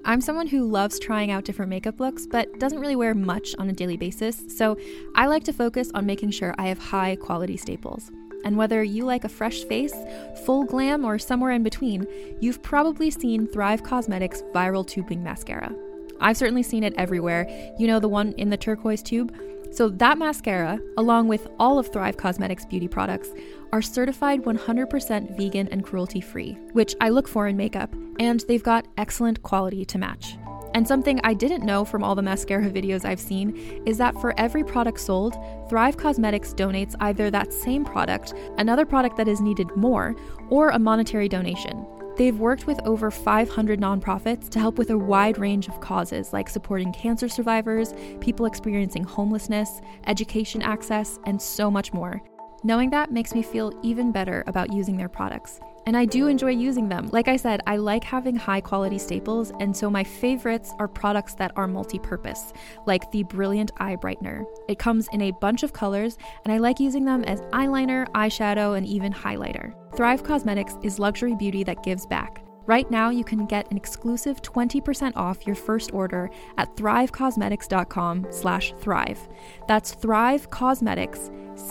I'm someone who loves trying out different makeup looks, but doesn't really wear much on a daily basis, so I like to focus on making sure I have high quality staples. And whether you like a fresh face, full glam, or somewhere in between, you've probably seen Thrive Causemetics Viral Tubing Mascara. I've certainly seen it everywhere. You know, the one in the turquoise tube? So that mascara, along with all of Thrive Causemetics beauty products, are certified 100% vegan and cruelty-free, which I look for in makeup, and they've got excellent quality to match. And something I didn't know from all the mascara videos I've seen is that for every product sold, Thrive Causemetics donates either that same product, another product that is needed more, or a monetary donation. They've worked with over 500 nonprofits to help with a wide range of causes like supporting cancer survivors, people experiencing homelessness, education access, and so much more. Knowing that makes me feel even better about using their products. And I do enjoy using them. Like I said, I like having high quality staples, and so my favorites are products that are multi-purpose, like the Brilliant Eye Brightener. It comes in a bunch of colors, and I like using them as eyeliner, eyeshadow, and even highlighter. Thrive Causemetics is luxury beauty that gives back. Right now, you can get an exclusive 20% off your first order at thrivecausemetics.com/thrive. That's Thrive Causemetics,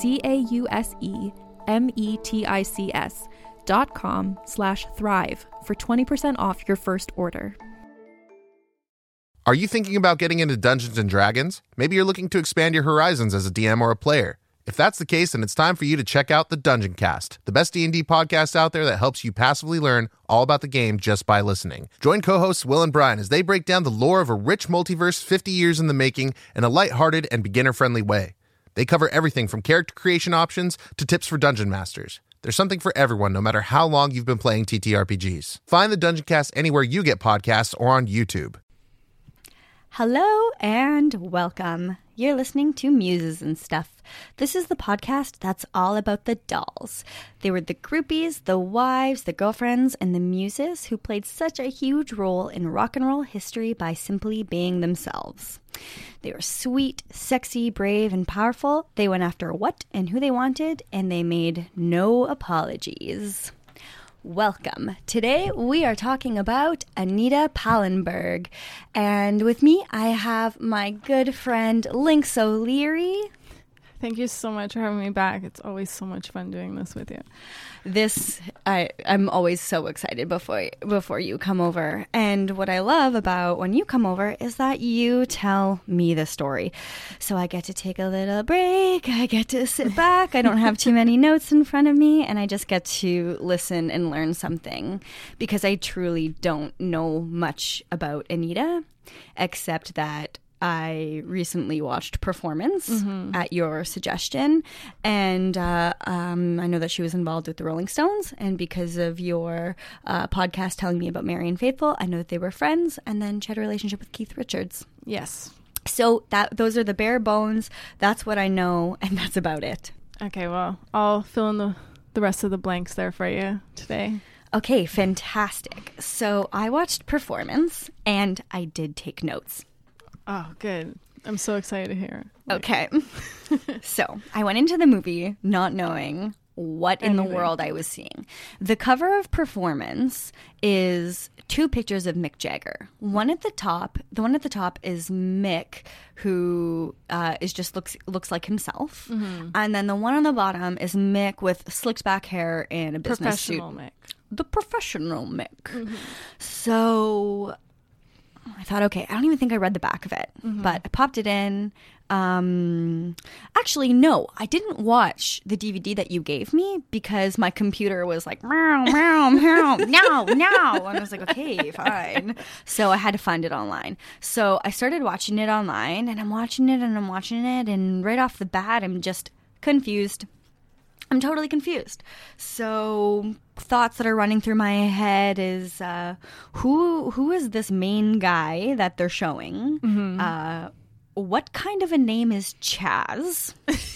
CAUSEMETICS.com/thrive for 20% off your first order. Are you thinking about getting into Dungeons & Dragons? Maybe you're looking to expand your horizons as a DM or a player. If that's the case, then it's time for you to check out the Dungeon Cast, the best D&D podcast out there that helps you passively learn all about the game just by listening. Join co-hosts Will and Brian as they break down the lore of a rich multiverse 50 years in the making in a lighthearted and beginner-friendly way. They cover everything from character creation options to tips for dungeon masters. There's something for everyone, no matter how long you've been playing TTRPGs. Find the Dungeon Cast anywhere you get podcasts or on YouTube. Hello and welcome. You're listening to Muses and Stuff. This is the podcast that's all about the dolls. They were the groupies, the wives, the girlfriends, and the muses who played such a huge role in rock and roll history by simply being themselves. They were sweet, sexy, brave, and powerful. They went after what and who they wanted, and they made no apologies. Welcome. Today we are talking about Anita Pallenberg. And with me I have my good friend Lynx O'Leary. Thank you so much for having me back. It's always so much fun doing this with you. I'm always so excited before you come over. And what I love about when you come over is that you tell me the story. So I get to take a little break. I get to sit back. I don't have too many notes in front of me. And I just get to listen and learn something. Because I truly don't know much about Anita, except that I recently watched Performance at your suggestion, and I know that she was involved with the Rolling Stones, and because of your podcast telling me about Marianne Faithfull, I know that they were friends, and then she had a relationship with Keith Richards. Yes. So those are the bare bones. That's what I know, and that's about it. Okay, well, I'll fill in the rest of the blanks there for you today. Okay, fantastic. So I watched Performance, and I did take notes. Oh, good. I'm so excited to hear. Okay. So I went into the movie not knowing what in the world I was seeing. The cover of Performance is two pictures of Mick Jagger. The one at the top is Mick, who is just looks like himself. Mm-hmm. And then the one on the bottom is Mick with slicked back hair and a business suit. Mick. The professional Mick. Mm-hmm. So I thought, okay, I don't even think I read the back of it, but I popped it in. Actually, no, I didn't watch the DVD that you gave me because my computer was like, meow, meow, meow, meow, meow. And I was like, okay, fine. So I had to find it online. So I started watching it online, and I'm watching it, and right off the bat, I'm just confused. I'm totally confused. So thoughts that are running through my head is who is this main guy that they're showing? Mm-hmm. What kind of a name is Chaz?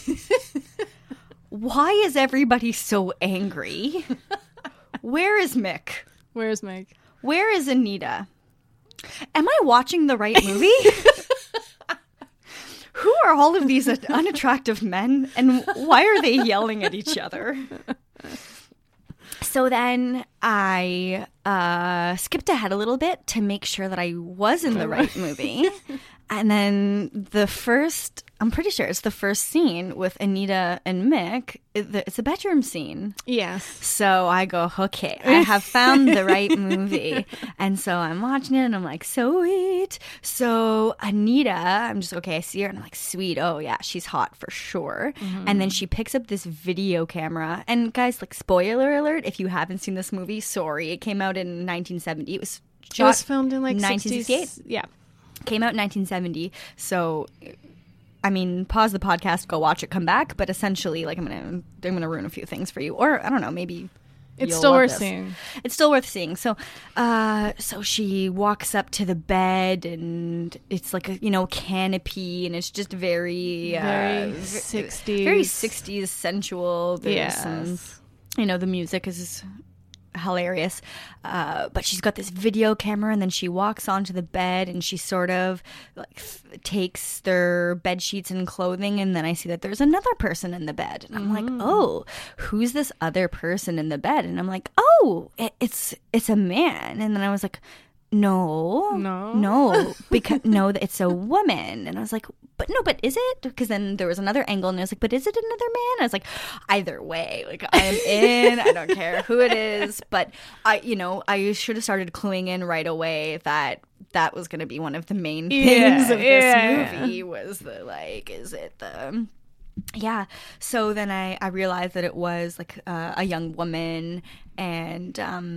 Why is everybody so angry? Where is Mick? Where's Mick? Where is Anita? Am I watching the right movie? Who are all of these unattractive men, and why are they yelling at each other? So then I skipped ahead a little bit to make sure that I was in the right movie. And then I'm pretty sure it's the first scene with Anita and Mick. It's a bedroom scene. Yes. So I go, okay, I have found the right movie. And so I'm watching it and I'm like, sweet. So Anita, I'm just, okay, I see her and I'm like, sweet. Oh yeah, she's hot for sure. And then she picks up this video camera. And guys, like, spoiler alert, if you haven't seen this movie, sorry. It came out in 1970. It was filmed in like 1968. 60s. Yeah. Came out in 1970. So, I mean, pause the podcast, go watch it, come back. But essentially, like, I'm gonna ruin a few things for you, or I don't know, maybe It's you'll still love worth this. seeing. It's still worth seeing. So, so she walks up to the bed, and it's like a canopy, and it's just very 60s. very 60s sensual. There's Yes. some, the music is hilarious, but she's got this video camera, and then she walks onto the bed and she sort of like takes their bed sheets and clothing, and then I see that there's another person in the bed, and I'm like, oh, who's this other person in the bed? And I'm like, oh, it's a man. And then I was like, no, because no, it's a woman. And I was like, but is it? Because then there was another angle, and I was like, but is it another man? I was like, either way, like, I'm in. I don't care who it is. But I should have started cluing in right away that was going to be one of the main things of this movie was the, like, is it the... Yeah. So then I realized that it was like a young woman, and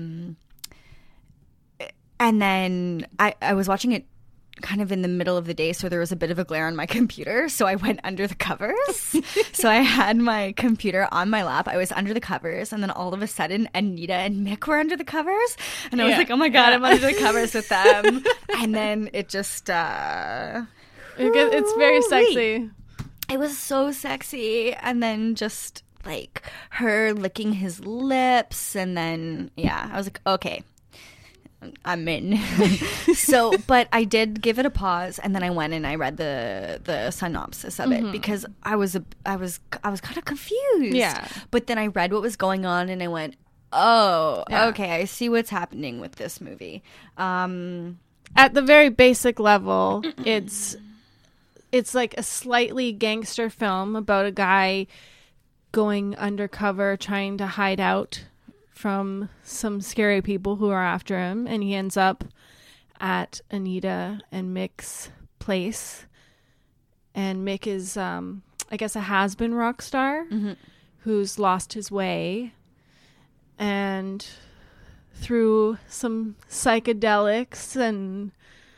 then I was watching it kind of in the middle of the day, so there was a bit of a glare on my computer, so I went under the covers. So I had my computer on my lap, I was under the covers, and then all of a sudden Anita and Mick were under the covers, and I was like, oh my god, I'm under the covers with them. And then it just it's very sexy. It was so sexy. And then just like her licking his lips, and then I was like, okay, I'm in. So, but I did give it a pause, and then I went and I read the synopsis of it, because I was kind of confused. Yeah. But then I read what was going on, and I went, oh, okay, I see what's happening with this movie. At the very basic level, it's like a slightly gangster film about a guy going undercover trying to hide out from some scary people who are after him, and he ends up at Anita and Mick's place, and Mick is I guess a has-been rock star who's lost his way, and through some psychedelics and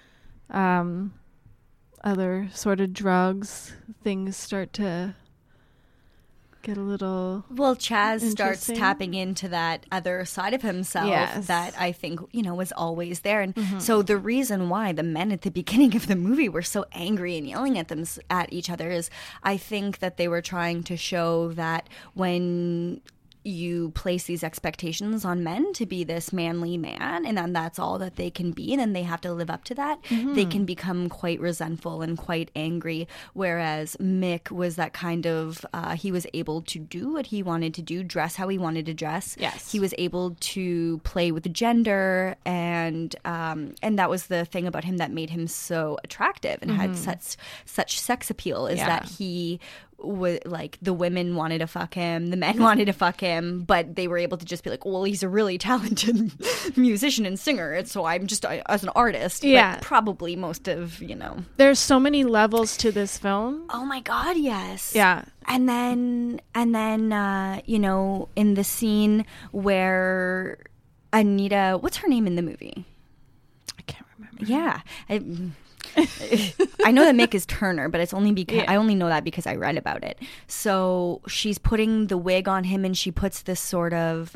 other sort of drugs, things start to get a little... Well, Chaz starts interesting. tapping into that other side of himself that I think, was always there. And so the reason why the men at the beginning of the movie were so angry and yelling at each other is I think that they were trying to show that when you place these expectations on men to be this manly man, and then that's all that they can be, and then they have to live up to that, they can become quite resentful and quite angry. Whereas Mick was that kind of he was able to do what he wanted to do, dress how he wanted to dress. Yes. He was able to play with gender, and that was the thing about him that made him so attractive and had such sex appeal, is that he like the women wanted to fuck him, the men wanted to fuck him, but they were able to just be like, well, he's a really talented musician and singer, and so I'm just as an artist. But probably most of There's so many levels to this film. Oh my god, yes. Yeah. And then in the scene where Anita, what's her name in the movie? I can't remember. Yeah. I know that Mick is Turner, but it's only because I only know that because I read about it. So she's putting the wig on him, and she puts this sort of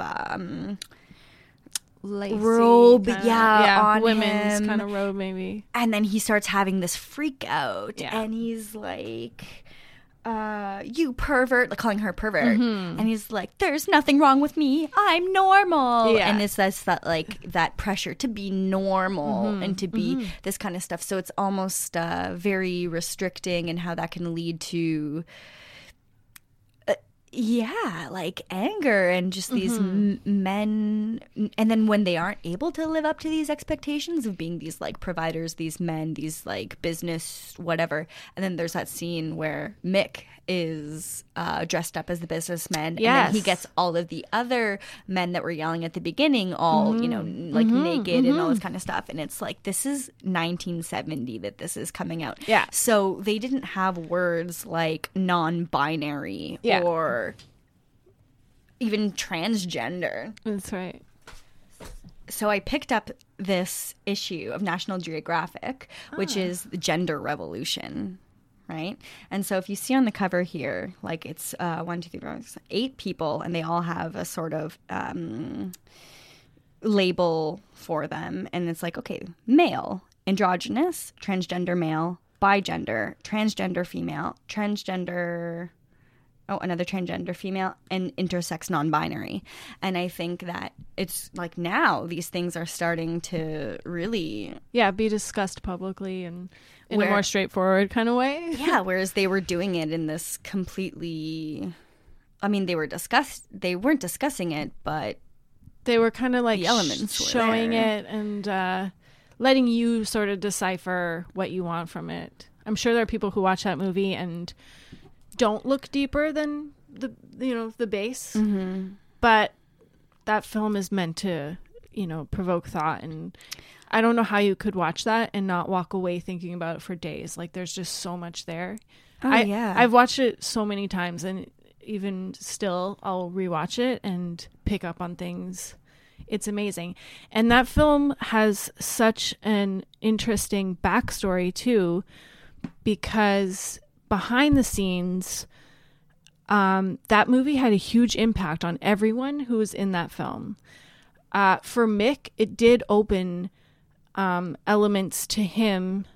Lacy robe, kinda, on women's him. kind of robe, maybe. And then he starts having this freak out, Yeah. and he's like, you pervert, like calling her pervert. And he's like, there's nothing wrong with me, I'm normal. Yeah. And it's that like that pressure to be normal and to be this kind of stuff. So it's almost very restricting, and how that can lead to yeah, like anger and just these men. And then when they aren't able to live up to these expectations of being these like providers, these men, these like business, whatever. And then there's that scene where Mick is dressed up as the businessman. Yes. And then he gets all of the other men that were yelling at the beginning, all, you know, like naked and all this kind of stuff. And it's like, this is 1970 that this is coming out. Yeah. So they didn't have words like non-binary or even transgender. That's right. So I picked up this issue of National Geographic, which is the Gender Revolution, right? And so if you see on the cover here, like it's 1, 2, 3, 4, 8 people, and they all have a sort of label for them. And it's like, okay, male, androgynous, transgender male, bigender, transgender female, another transgender female, and intersex non-binary. And I think that it's like now these things are starting to really... Yeah, be discussed publicly and in a more straightforward kind of way. Yeah, whereas they were doing it in this completely... I mean, they weren't discussing it, but... They were kind of like the elements were showing there. it and letting you sort of decipher what you want from it. I'm sure there are people who watch that movie and don't look deeper than the base, but that film is meant to, you know, provoke thought. And I don't know how you could watch that and not walk away thinking about it for days. Like there's just so much there. I've watched it so many times, and even still I'll rewatch it and pick up on things. It's amazing. And that film has such an interesting backstory too, because behind the scenes, that movie had a huge impact on everyone who was in that film. For Mick, it did open elements to him.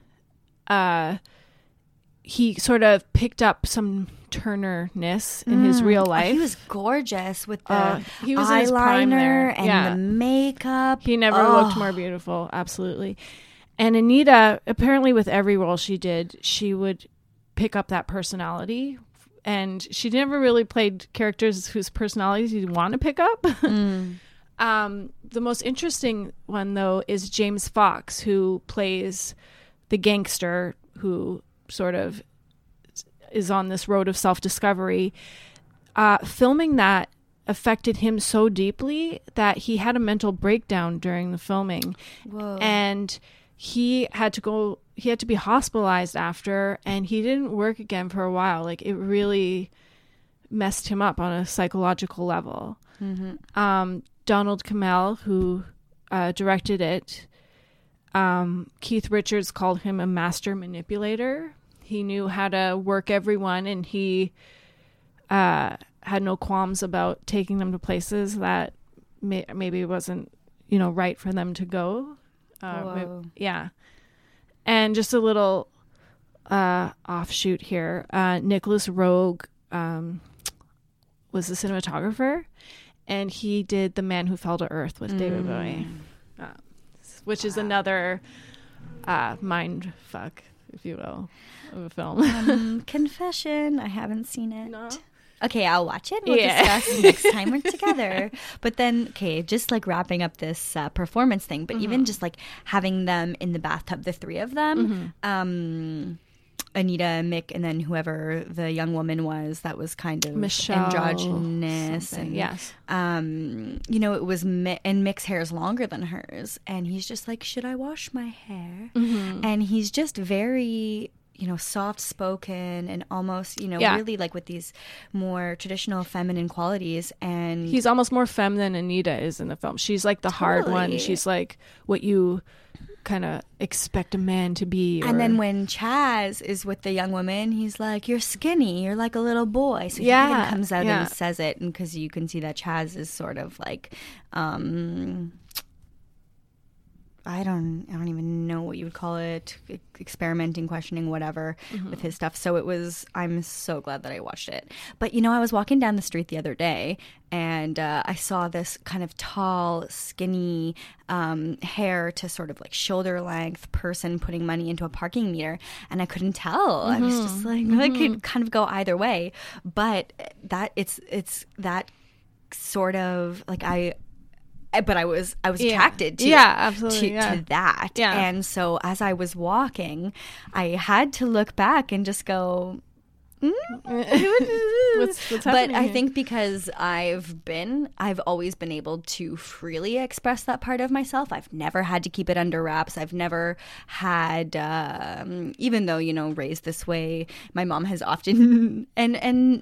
He sort of picked up some Turner-ness in his real life. He was gorgeous with the he was in his prime there. And the makeup. He never looked more beautiful. Absolutely. And Anita, apparently with every role she did, she would pick up that personality. And she never really played characters whose personalities you'd want to pick up. The most interesting one, though, is James Fox, who plays the gangster who sort of is on this road of self-discovery. Filming that affected him so deeply that he had a mental breakdown during the filming. Whoa. And he had to be hospitalized after, and he didn't work again for a while. Like, it really messed him up on a psychological level. Donald Cammell, who directed it, Keith Richards called him a master manipulator. He knew how to work everyone, and he had no qualms about taking them to places that maybe wasn't, right for them to go. Yeah. And just a little offshoot here. Nicholas Roeg was the cinematographer, and he did The Man Who Fell to Earth with David Bowie, which is another mind fuck, if you will, of a film. Confession, I haven't seen it. No? Okay, I'll watch it. We'll discuss next time we're together. But then, just like wrapping up this performance thing, but even just like having them in the bathtub, the three of them, Anita, Mick, and then whoever the young woman was that was kind of Michelle androgynous. Something. And yes. It was and Mick's hair is longer than hers. And he's just like, should I wash my hair? And he's just very... soft-spoken and almost, really like with these more traditional feminine qualities. And he's almost more femme than Anita is in the film. She's like the hard one. She's like what you kind of expect a man to be. And then when Chaz is with the young woman, he's like, you're skinny. You're like a little boy. So he even comes out and says it. And because you can see that Chaz is sort of like... I don't even know what you would call it, experimenting, questioning, whatever, with his stuff. So I'm so glad that I watched it. But, I was walking down the street the other day, and I saw this kind of tall, skinny, hair to sort of like shoulder length person putting money into a parking meter, and I couldn't tell. I was just like, it could kind of go either way. But that it's that sort of like but I was attracted to absolutely to that. Yeah. And so as I was walking, I had to look back and just go, what's but happening I here? think because I've always been able to freely express that part of myself. I've never had to keep it under wraps. I've never had, even though, raised this way, my mom has often, and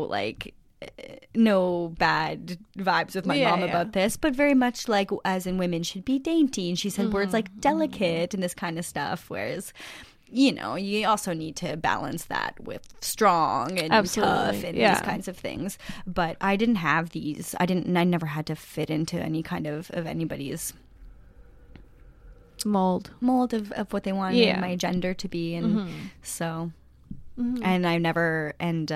no bad vibes with my mom about this, but very much like, as in, women should be dainty, and she said words like delicate and this kind of stuff, whereas you also need to balance that with strong and tough and these kinds of things. But I didn't have these. I never had to fit into any kind of anybody's mold of what they wanted my gender to be, and so and I never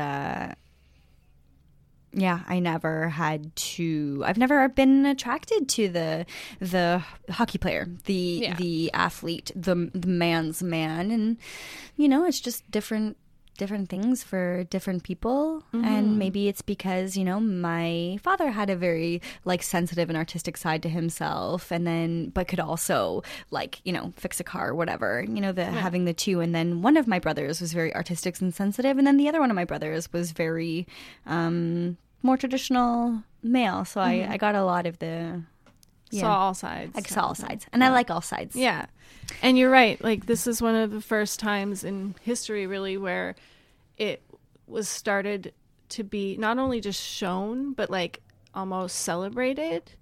I've never been attracted to the hockey player, the athlete, the man's man, and it's just different things for different people. And maybe it's because my father had a very like sensitive and artistic side to himself, and then but could also like fix a car or whatever, having the two. And then one of my brothers was very artistic and sensitive, and then the other one of my brothers was very more traditional male. So I got a lot of the saw all sides. I saw all sides, and I like all sides. Yeah. And you're right. Like, this is one of the first times in history, really, where it was started to be not only just shown, but like almost celebrated.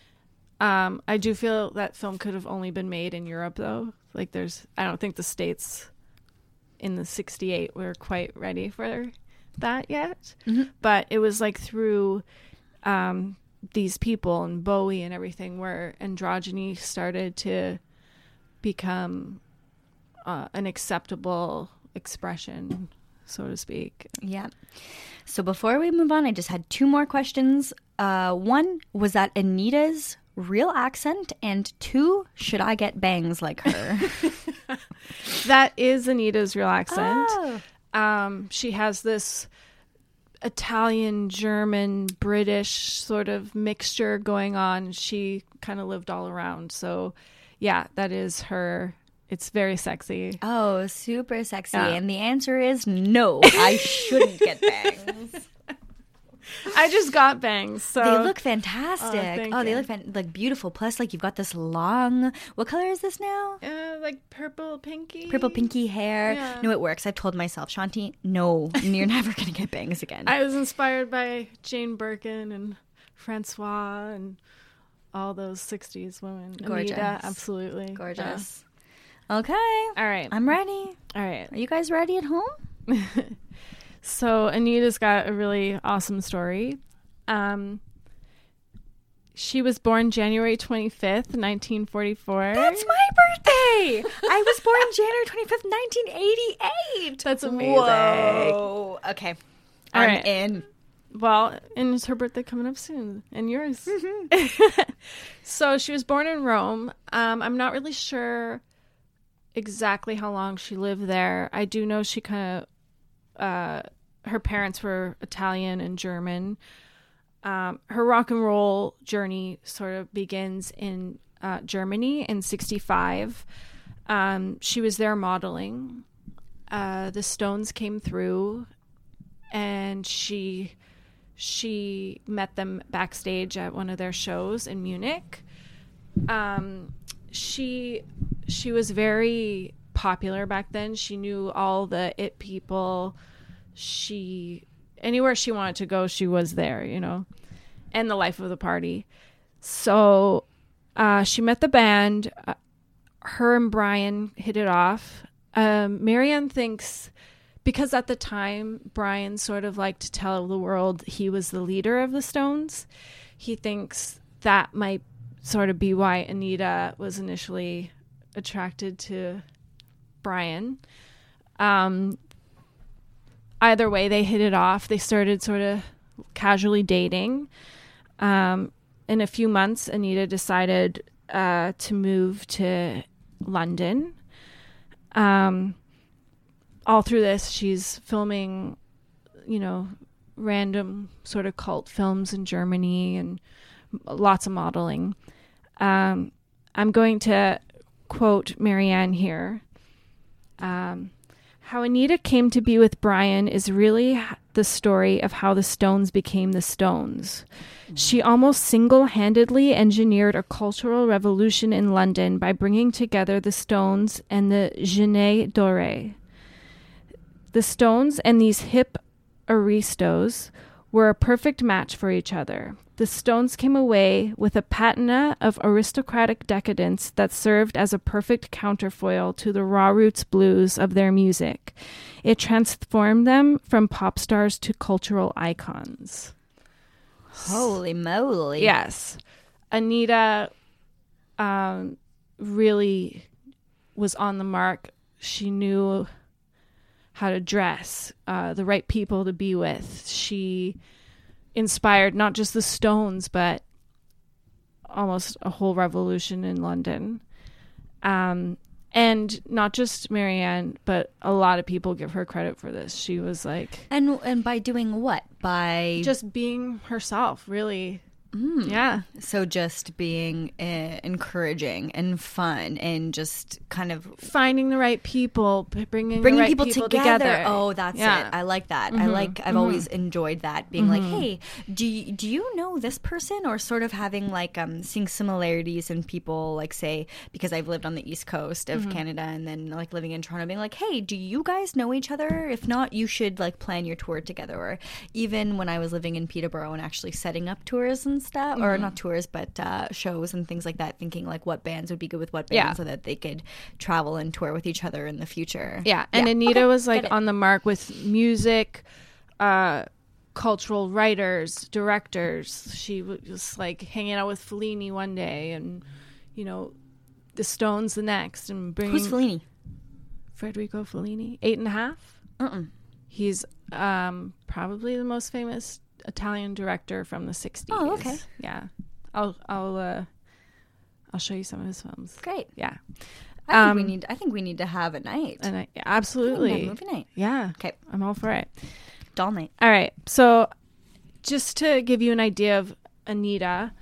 I do feel that film could have only been made in Europe, though. Like, I don't think the States in the 68 were quite ready for that yet. But it was like through these people and Bowie and everything where androgyny started to become an acceptable expression, so to speak. Yeah. So before we move on, I just had two more questions. One, was that Anita's real accent? And two, should I get bangs like her? That is Anita's real accent. Oh. She has this Italian, German, British sort of mixture going on. She kind of lived all around. So yeah, that is her. It's very sexy. Oh, super sexy. Yeah. And the answer is no, I shouldn't get bangs. I just got bangs, so they look fantastic. Oh, they look like beautiful. Plus, like, you've got this long. What color is this now? Like purple pinky hair. Yeah. No, it works. I've told myself, Shanti, no, you're never gonna get bangs again. I was inspired by Jane Birkin and Francois and all those 60s women. Gorgeous. Anita, absolutely gorgeous. Okay, all right, I'm ready. All right, are you guys ready at home? So Anita's got a really awesome story. She was born January 25th, 1944. That's my birthday! I was born January 25th, 1988. That's amazing. Whoa. Okay. All I'm right. in. Well, and it's her birthday coming up soon. And yours. So she was born in Rome. I'm not really sure exactly how long she lived there. I do know she kind of... her parents were Italian and German. Her rock and roll journey sort of begins in Germany in 1965. She was there modeling. The Stones came through, and she met them backstage at one of their shows in Munich. She was very popular back then. She knew all the it people. Anywhere she wanted to go, she was there, and the life of the party. So she met the band. Her and Brian hit it off. Marianne thinks, because at the time Brian sort of liked to tell the world he was the leader of the Stones, he thinks that might sort of be why Anita was initially attracted to Brian. Either way, they hit it off. They started sort of casually dating. In a few months, Anita decided to move to London. All through this, she's filming, random sort of cult films in Germany and lots of modeling. I'm going to quote Marianne here. How Anita came to be with Brian is really the story of how the Stones became the Stones. She almost single-handedly engineered a cultural revolution in London by bringing together the Stones and the Jeunes Dorés. The Stones and these hip aristos were a perfect match for each other. The Stones came away with a patina of aristocratic decadence that served as a perfect counterfoil to the raw roots blues of their music. It transformed them from pop stars to cultural icons. Holy moly. Yes. Anita really was on the mark. She knew how to dress, the right people to be with. She inspired not just the Stones, but almost a whole revolution in London. And not just Marianne, but a lot of people give her credit for this. She was like... And by doing what? By... just being herself, really. Yeah. So just being encouraging and fun and just kind of... finding the right people, bringing the right people together. Oh, that's it. I like that. I've always enjoyed that. Being like, hey, do you know this person? Or sort of having like seeing similarities in people, like say, because I've lived on the East Coast of Canada and then like living in Toronto, being like, hey, do you guys know each other? If not, you should like plan your tour together. Or even when I was living in Peterborough and actually setting up tours and stuff, or not tours, but shows and things like that, thinking like what bands would be good with what bands so that they could travel and tour with each other in the future. Yeah, and Anita was like on the mark with music, cultural writers, directors. She was like hanging out with Fellini one day and, the Stones the next. And bringing... Who's Fellini? Federico Fellini. 8.5? He's probably the most famous Italian director from the 60s. Oh, okay. Yeah. I'll show you some of his films. Great. Yeah. I think we need to have a night. Absolutely. Movie night. Yeah. Okay. I'm all for it. Doll night. All right. So just to give you an idea of Anita,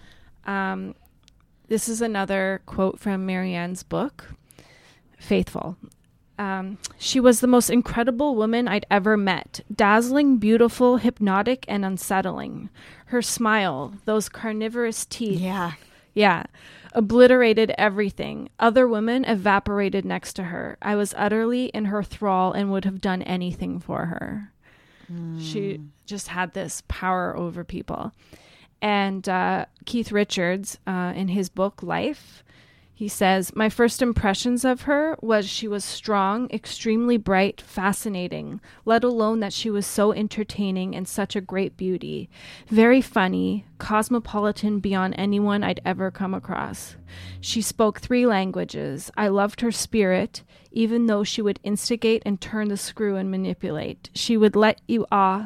this is another quote from Marianne's book, Faithful. She was the most incredible woman I'd ever met. Dazzling, beautiful, hypnotic, and unsettling. Her smile, those carnivorous teeth. Yeah. Obliterated everything. Other women evaporated next to her. I was utterly in her thrall and would have done anything for her. She just had this power over people. And Keith Richards, in his book, Life, he says, my first impressions of her was she was strong, extremely bright, fascinating, let alone that she was so entertaining and such a great beauty. Very funny, cosmopolitan beyond anyone I'd ever come across. She spoke 3 languages. I loved her spirit, even though she would instigate and turn the screw and manipulate. She wouldn't let you off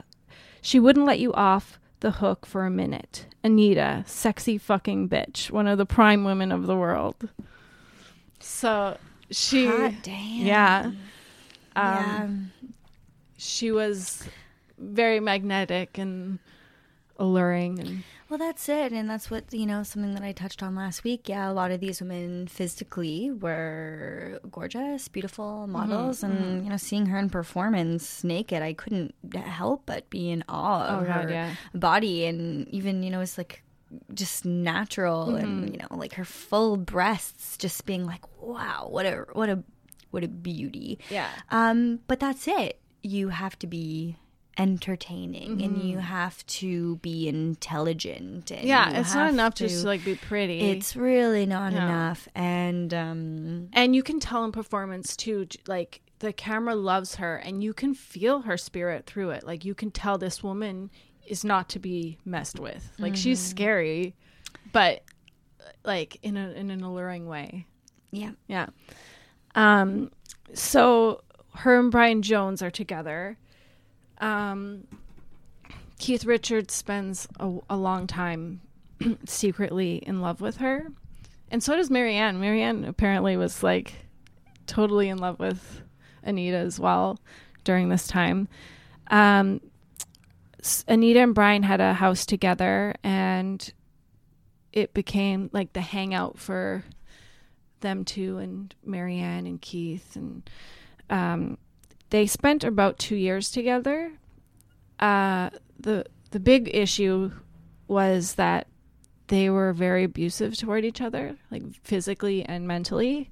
the hook for a minute. Anita, sexy fucking bitch, one of the prime women of the world. So she, God damn. Yeah, she was very magnetic and alluring, and well, that's it, and that's what something that I touched on last week. Yeah, a lot of these women physically were gorgeous, beautiful models, and seeing her in performance naked, I couldn't help but be in awe of her body, and even it's like just natural, and like her full breasts, just being like, wow, what a beauty. Yeah. But that's it. You have to be entertaining and you have to be intelligent, and it's not enough to just like be pretty. It's really not enough. And you can tell in performance too, like the camera loves her and you can feel her spirit through it. Like you can tell this woman is not to be messed with. Like she's scary, but like in an alluring way. Yeah. Yeah. So her and Brian Jones are together. Keith Richards spends a long time secretly in love with her. And so does Marianne. Marianne apparently was like totally in love with Anita as well during this time. Anita and Brian had a house together, and it became like the hangout for them two and Marianne and Keith. And they spent about 2 years together. The big issue was that they were very abusive toward each other, like physically and mentally.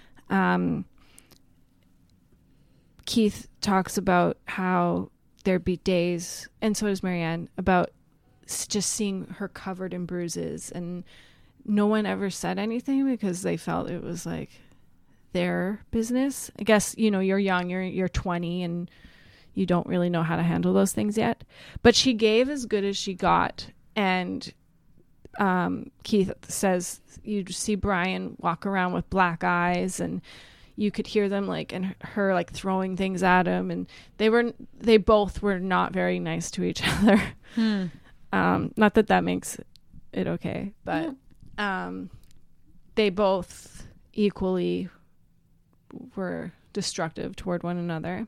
Keith talks about how there'd be days, and so does Marianne, about just seeing her covered in bruises, and no one ever said anything because they felt it was like their business. I guess, you know, you're young, you're 20, and you don't really know how to handle those things yet. But she gave as good as she got, and Keith says you'd see Brian walk around with black eyes, and you could hear them like, and her like throwing things at him, and they both were not very nice to each other. Not that makes it okay, but they both equally were destructive toward one another.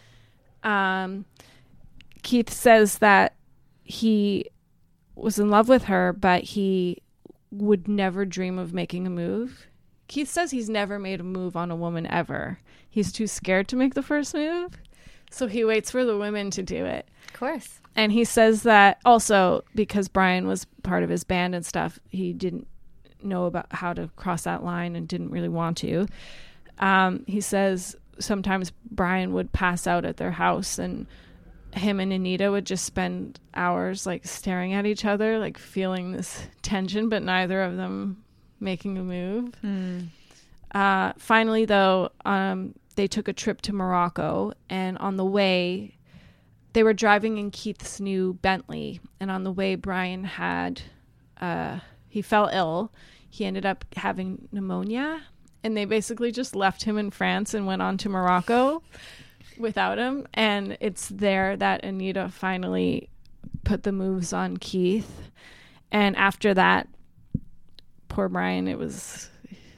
Keith says that he was in love with her, but he would never dream of making a move. Keith says he's never made a move on a woman ever. He's too scared to make the first move, so he waits for the women to do it. Of course. And he says that also because Brian was part of his band and stuff, he didn't know about how to cross that line and didn't really want to. He says sometimes Brian would pass out at their house, and him and Anita would just spend hours like staring at each other, like feeling this tension, but neither of them making a move. Finally, though, they took a trip to Morocco, and on the way, they were driving in Keith's new Bentley, and on the way, Brian had, he fell ill. He ended up having pneumonia, and they basically just left him in France and went on to Morocco without him. And it's there that Anita finally put the moves on Keith. And after that, poor Brian, it was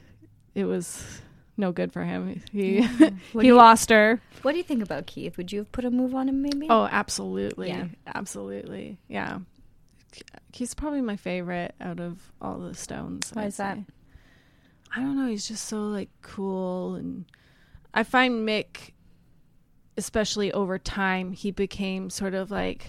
no good for him. He lost her. What do you think about Keith? Would you have put a move on him maybe? Oh, absolutely. Yeah. Absolutely. Yeah. He's probably my favorite out of all the Stones. Why is that? I don't know. He's just so like cool, and I find Mick, especially over time, he became sort of like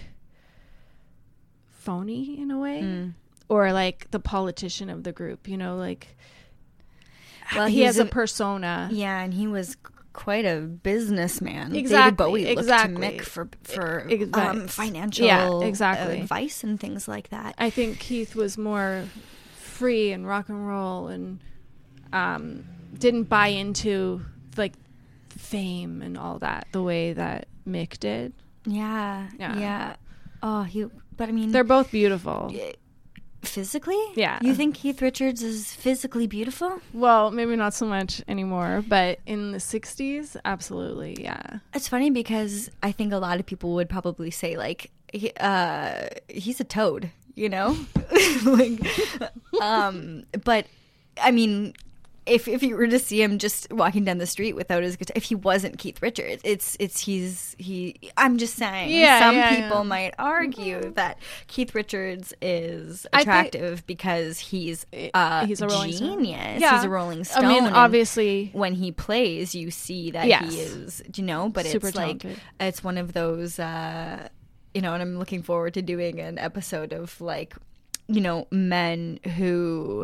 phony in a way, or like the politician of the group. You know, like he has a persona. Yeah, and he was quite a businessman. Exactly. David Bowie looked to Mick for financial advice and things like that. I think Keith was more free and rock and roll, and didn't buy into like fame and all that the way that Mick did. Yeah. Oh, but I mean, they're both beautiful. Physically? Yeah. You think Keith Richards is physically beautiful? Well, maybe not so much anymore, but in the 60s, absolutely, yeah. It's funny because I think a lot of people would probably say, like, he's a toad, you know? But, I mean, if you were to see him just walking down the street without his guitar, if he wasn't Keith Richards, I'm just saying, some people might argue that Keith Richards is attractive because he's a Rolling genius. Yeah. He's a Rolling Stone. I mean, obviously, when he plays, you see that he is, you know, but super it's like, talented. it's one of those, you know, and I'm looking forward to doing an episode of like, you know, men who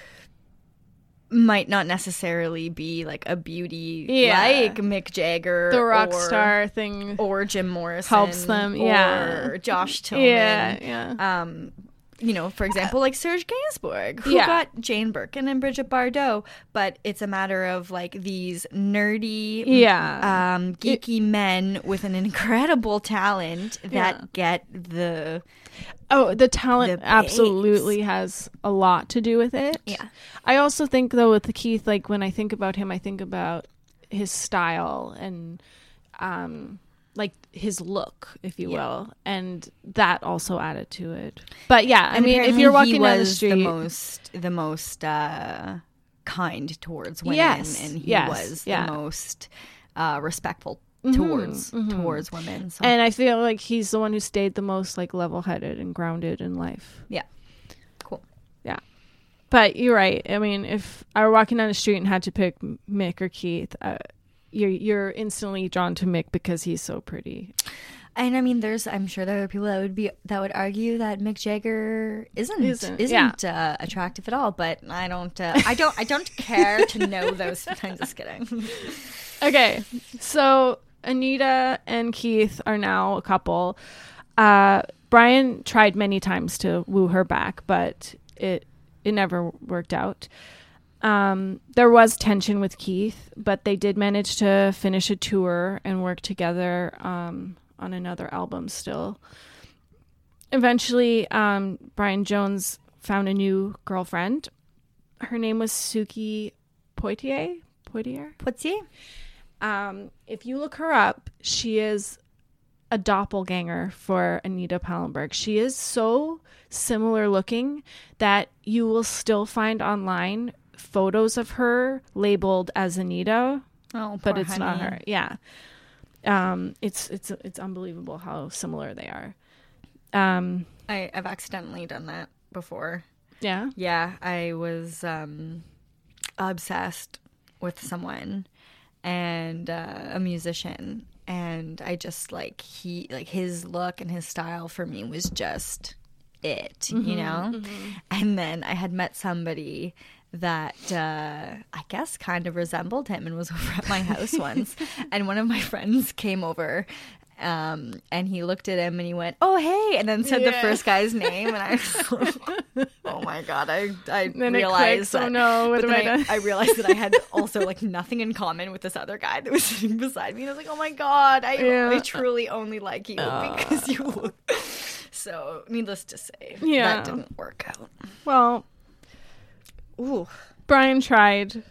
might not necessarily be like a beauty like Mick Jagger, the rock star thing, or Jim Morrison helps them, or Josh Tillman. for example, like Serge Gainsbourg, who got Jane Birkin and Brigitte Bardot, but it's a matter of like these nerdy, geeky men with an incredible talent that get the... Oh, the talent absolutely has a lot to do with it. Yeah. I also think, though, with Keith, like when I think about him, I think about his style and like his look, if you will, and that also added to it. But yeah, I mean, if you're walking down the street, the most kind towards women, and he was the most respectful towards women. So. And I feel like he's the one who stayed the most like level-headed and grounded in life. Yeah. Cool. Yeah. But you're right. I mean, if I were walking down the street and had to pick Mick or Keith, you're instantly drawn to Mick because he's so pretty. And I mean, I'm sure there are people that would argue that Mick Jagger isn't attractive at all. But I don't care to know those. I'm just kidding. Okay, so Anita and Keith are now a couple. Brian tried many times to woo her back, but it never worked out. There was tension with Keith, but they did manage to finish a tour and work together on another album still. Eventually, Brian Jones found a new girlfriend. Her name was Suki Poitier. If you look her up, she is a doppelganger for Anita Pallenberg. She is so similar looking that you will still find online photos of her labeled as Anita. Oh, but it's honey. not her. Yeah. It's unbelievable how similar they are. I've accidentally done that before. Yeah. Yeah, I was obsessed with someone and a musician, and I just his look and his style for me was just it, you know? And then I had met somebody that I guess kind of resembled him and was over at my house once, and one of my friends came over and he looked at him and he went, "Oh, hey," and then said the first guy's name, and I was like, oh my god, I realized that. Oh no, what have I done? I realized that I had also like nothing in common with this other guy that was sitting beside me, and I was like, oh my god, I truly only like you because you look. So needless to say, that didn't work out. Well, Brian tried.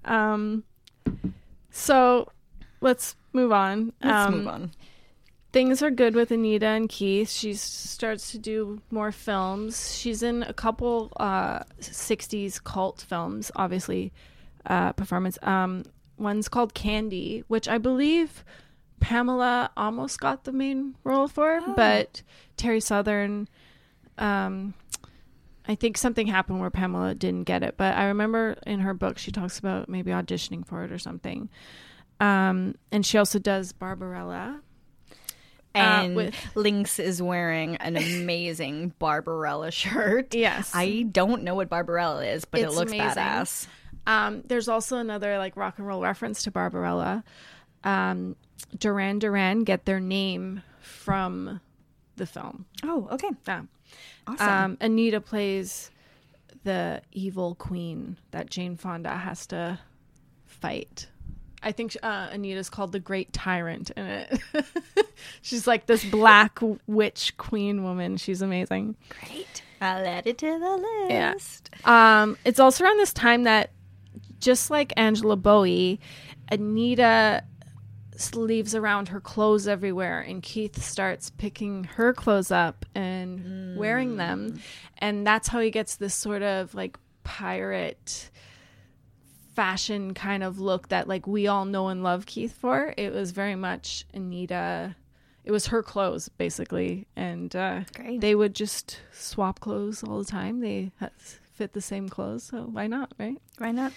So let's move on. Things are good with Anita and Keith. She starts to do more films. She's in a couple 60s cult films, obviously, performance. One's called Candy, which I believe Pamela almost got the main role for, but Terry Southern, I think something happened where Pamela didn't get it. But I remember in her book, she talks about maybe auditioning for it or something. And she also does Barbarella. And Lynx is wearing an amazing Barbarella shirt. Yes. I don't know what Barbarella is, but it looks amazing. badass. There's also another like rock and roll reference to Barbarella. Duran Duran get their name from the film. Oh, okay. Yeah. Awesome. Anita plays the evil queen that Jane Fonda has to fight. I think Anita's called the Great Tyrant in it. She's like this black witch queen woman. She's amazing. Great. I'll add it to the list. Yeah. It's also around this time that, just like Angela Bowie, Anita leaves around her clothes everywhere, and Keith starts picking her clothes up and wearing them. And that's how he gets this sort of like pirate fashion kind of look that like we all know and love Keith for. It was very much Anita. It was her clothes basically, and they would just swap clothes all the time. They fit the same clothes, so why not, right? Why not?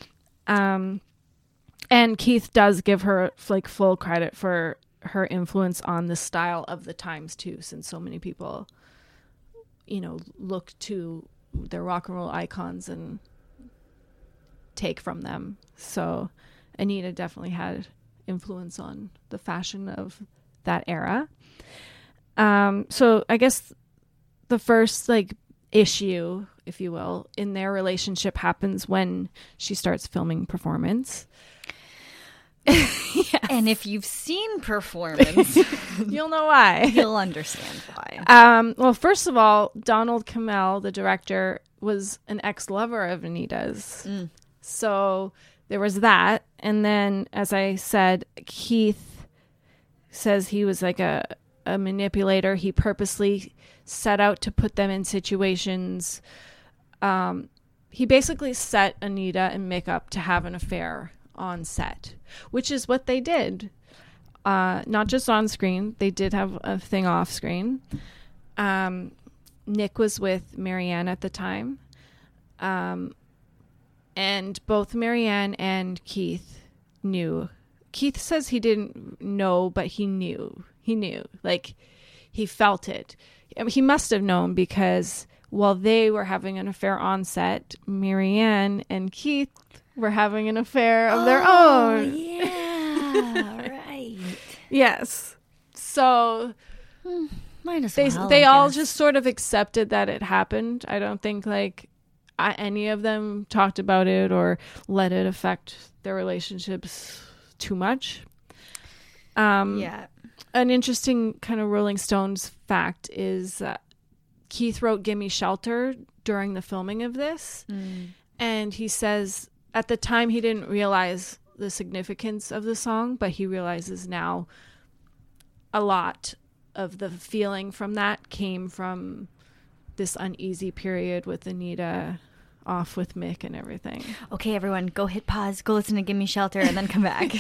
And Keith does give her like full credit for her influence on the style of the times too, since so many people, look to their rock and roll icons and take from them. So Anita definitely had influence on the fashion of that era. So I guess the first like issue, if you will, in their relationship happens when she starts filming Performance. Yes. And if you've seen Performance, you'll know why. You'll understand why. Well, first of all, Donald Cammell, the director, was an ex-lover of Anita's. So there was that. And then, as I said, Keith says he was like a manipulator. He purposely set out to put them in situations. He basically set Anita and Mick up to have an affair on set, which is what they did. Not just on screen. They did have a thing off screen. Nick was with Marianne at the time. And both Marianne and Keith knew. Keith says he didn't know, but he knew. He knew. Like, he felt it. I mean, he must have known, because while they were having an affair on set, Marianne and Keith were having an affair of their own. Yeah, right. Yes. So might as well. They all just sort of accepted that it happened. I don't think like any of them talked about it or let it affect their relationships too much. Yeah. An interesting kind of Rolling Stones fact is Keith wrote Gimme Shelter during the filming of this. And he says at the time he didn't realize the significance of the song, but he realizes now a lot of the feeling from that came from this uneasy period with Anita off with Mick and everything. Okay, everyone, go hit pause, go listen to Gimme Shelter, and then come back.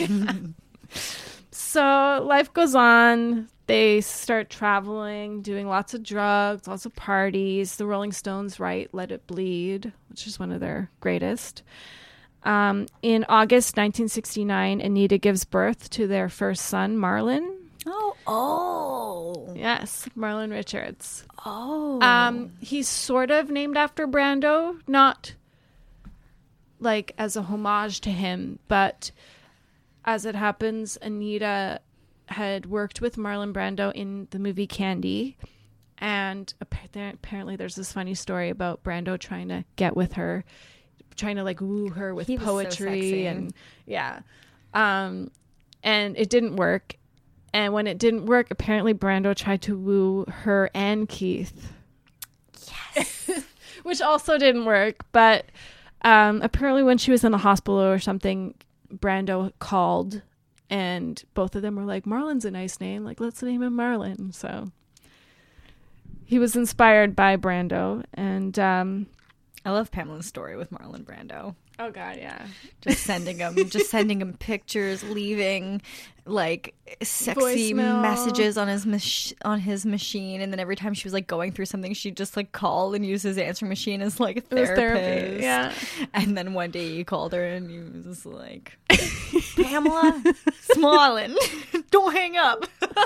So life goes on. They start traveling, doing lots of drugs, lots of parties. The Rolling Stones write Let It Bleed, which is one of their greatest. In August 1969, Anita gives birth to their first son, Marlon. Oh. Yes, Marlon Richards. Oh. He's sort of named after Brando, not like as a homage to him, but as it happens, Anita had worked with Marlon Brando in the movie Candy, and apparently there's this funny story about Brando trying to get with her, trying to like woo her with poetry, and and it didn't work. And when it didn't work, apparently Brando tried to woo her and Keith. Yes. Which also didn't work. But apparently when she was in the hospital or something, Brando called and both of them were like, Marlon's a nice name. Like, let's name him Marlon. So he was inspired by Brando. And I love Pamela's story with Marlon Brando. Oh God, yeah. Just sending him pictures, leaving like sexy voicemail messages on his machine, and then every time she was like going through something, she'd just like call and use his answering machine as like a therapist. Therapy, yeah. And then one day he called her and he was just like, Pamela, smiling, don't hang up.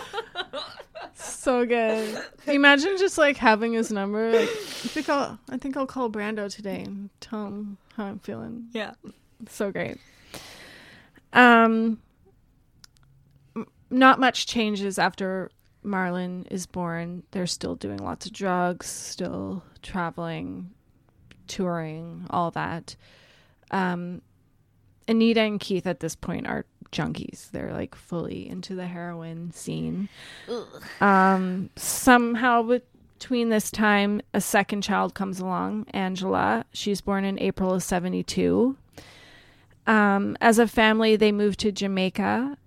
So good. Imagine just like having his number. Like, I think I'll call Brando today and tell him how I'm feeling. Yeah, so great. Not much changes after Marlon is born. They're still doing lots of drugs, still traveling, touring, all that. Anita and Keith at this point are junkies. They're like fully into the heroin scene. Somehow between this time, a second child comes along, Angela. She's born in April of 1972. As a family, they moved to Jamaica.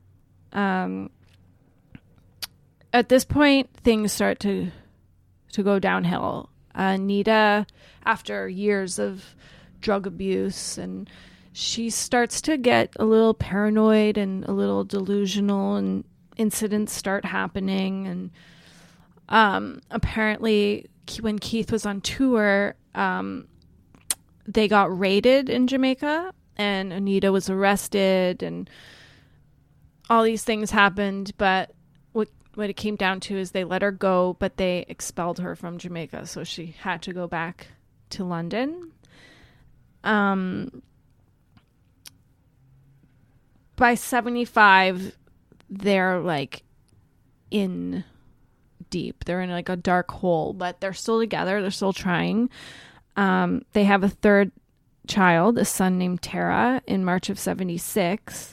At this point, things start to go downhill. Anita, after years of drug abuse, and she starts to get a little paranoid and a little delusional, and incidents start happening. And apparently, when Keith was on tour, they got raided in Jamaica, and Anita was arrested, and all these things happened. But what it came down to is they let her go, but they expelled her from Jamaica, so she had to go back to London. By 1975, they're like in deep. They're in like a dark hole, but they're still together. They're still trying. They have a third child, a son named Tara, in March of 76.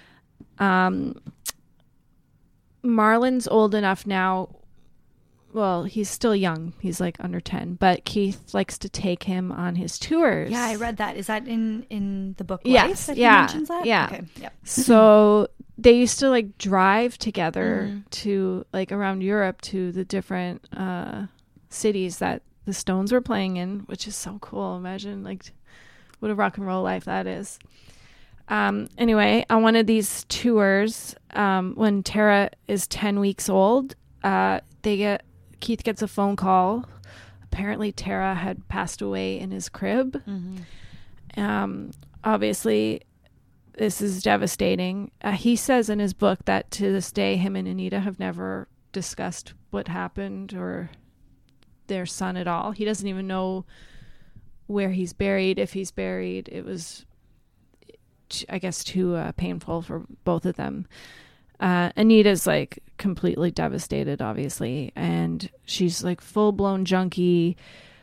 Marlon's old enough now. Well, he's still young. He's like under 10, but Keith likes to take him on his tours. Yeah, I read that. Is that in the book? Yes. Life that Yeah. he mentions that? Yeah. Okay. Yep. So they used to like drive together to like around Europe to the different cities that the Stones were playing in, which is so cool. Imagine like what a rock and roll life that is. Anyway, on one of these tours, when Tara is 10 weeks old, Keith gets a phone call. Apparently Tara had passed away in his crib. Obviously this is devastating. He says in his book that to this day, him and Anita have never discussed what happened or their son at all. He doesn't even know where he's buried, if he's buried. It was, I guess, too painful for both of them. Anita's like completely devastated, obviously, and she's like full-blown junkie.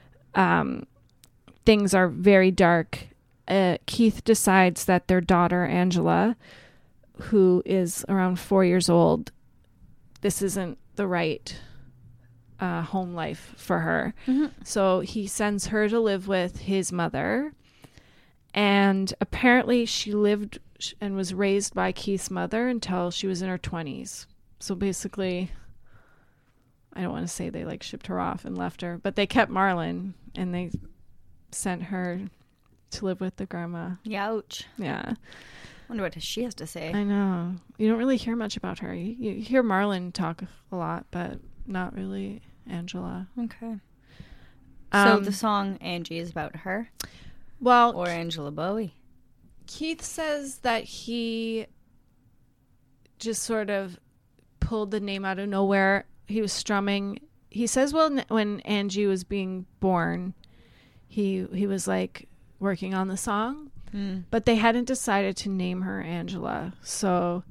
Things are very dark. Keith decides that their daughter Angela, who is around 4 years old, this isn't the right home life for her. So he sends her to live with his mother, and apparently she lived and was raised by Keith's mother until she was in her 20s. So basically, I don't want to say they like shipped her off and left her, but they kept Marlon and they sent her to live with the grandma. Ouch. Yeah. Wonder what she has to say. I know. You don't really hear much about her. You hear Marlon talk a lot, but not really Angela. Okay. So the song Angie is about her? Well, Or Angela Bowie? Keith says that he just sort of pulled the name out of nowhere. He was strumming. He says, well, when Angie was being born, he was like working on the song, but they hadn't decided to name her Angela. So